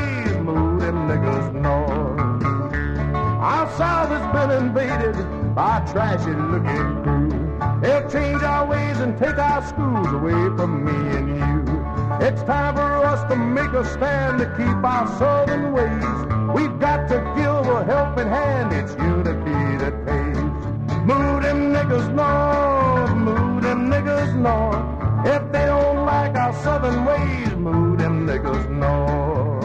ways, move them niggas north. Our South has been invaded by a trashy looking crew. They'll change our ways and take our schools away from me and you. It's time for us to make a stand to keep our southern ways. We've got to give a helping hand, it's unity that pays. Move them niggas north, move them niggas north. If they don't like our southern ways, move them niggas north.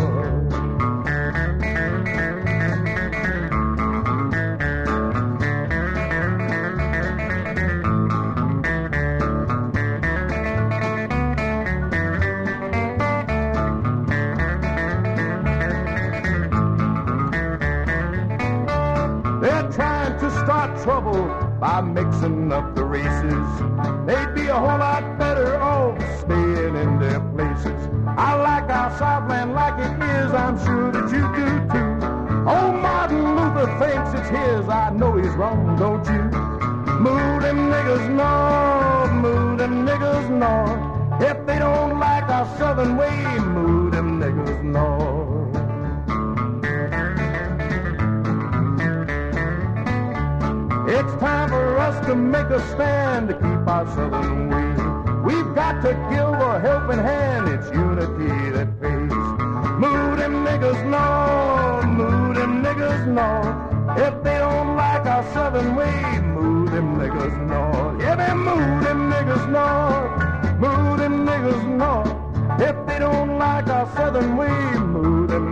Trouble by mixing up the races. They'd be a whole lot better off staying in their places. I like our Southland like it is, I'm sure that you do too. Old Martin Luther thinks it's his, I know he's wrong, don't you? Move them niggas north, move them niggas north. If they don't like our southern way, move them niggas north. It's time for us to make a stand to keep our southern way. We've got to give a helping hand, it's unity that pays. Move them niggas north, move them niggas north. If they don't like our southern way, move them niggas north. Yeah, they move them niggas north, move them niggas north. If they don't like our southern way, move them